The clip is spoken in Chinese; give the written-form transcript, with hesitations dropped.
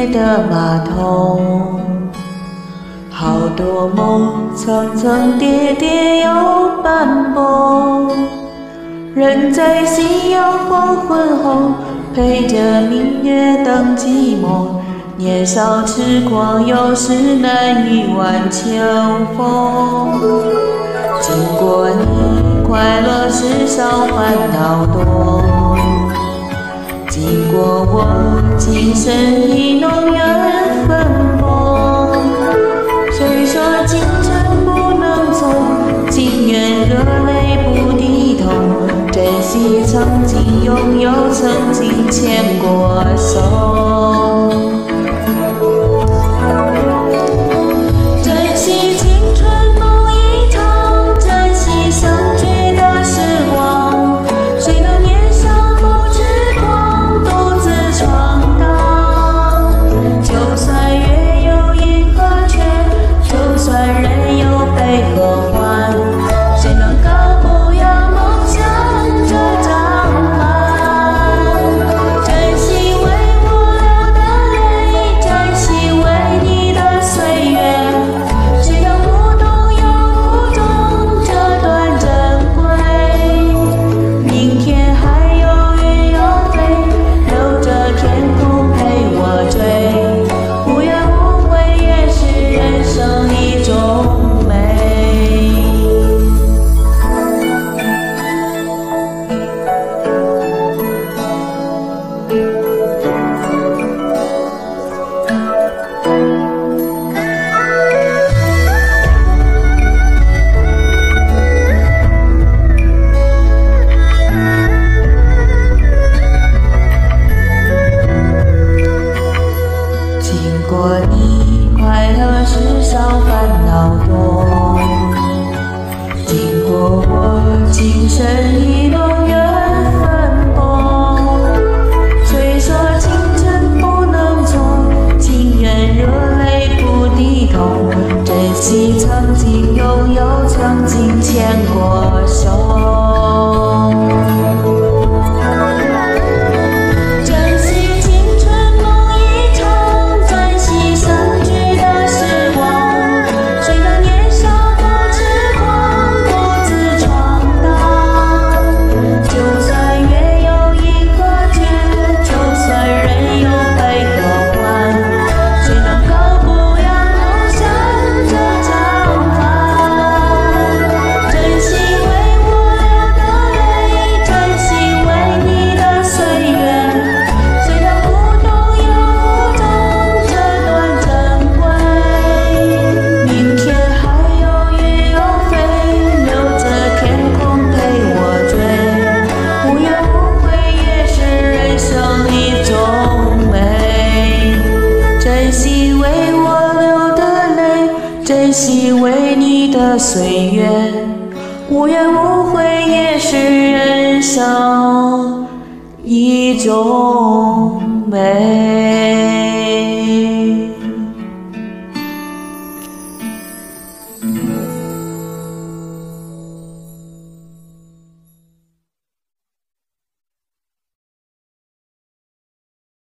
月的码头，好多梦层层叠叠又斑驳，人在夕阳黄昏后，陪着明月等寂寞。年少痴狂，有时难御晚秋风。经过你，快乐时少，烦恼多。经过我，今生已浓缘分薄。谁说青春不能错？情愿热泪不低头。珍惜曾经拥有，曾经牵过手。珍惜青春梦一场，珍惜相聚的时光。谁能年少不痴狂，独自闯荡？就算月有阴和缺，就算人有悲和欢，谁能高不扬梦想这张帆？珍惜为我流的泪，珍惜为你的岁月，谁能无动又无衷这段珍贵？明天还有云要飞，留着天空陪我追，无怨无悔也是人生一种美。经过你，快乐时少，烦恼多。经过我，今生已浓缘分薄。虽说青春不能错，情愿热泪不低头。珍惜曾经拥有，曾经牵过手。珍惜青春梦一场，珍惜相聚的时光。谁能年少不痴狂，独自闯荡？就算月有阴和缺，就算人有悲和欢，谁能高不扬梦想这张帆？珍惜为我流的泪，珍惜为你的岁月，谁能无动又无衷这段珍贵？明天还有云要飞，留着天空陪我追，无怨无悔也是人生一种美。珍惜为我流的泪，珍惜为你的岁月，无怨无悔也是人生一种美。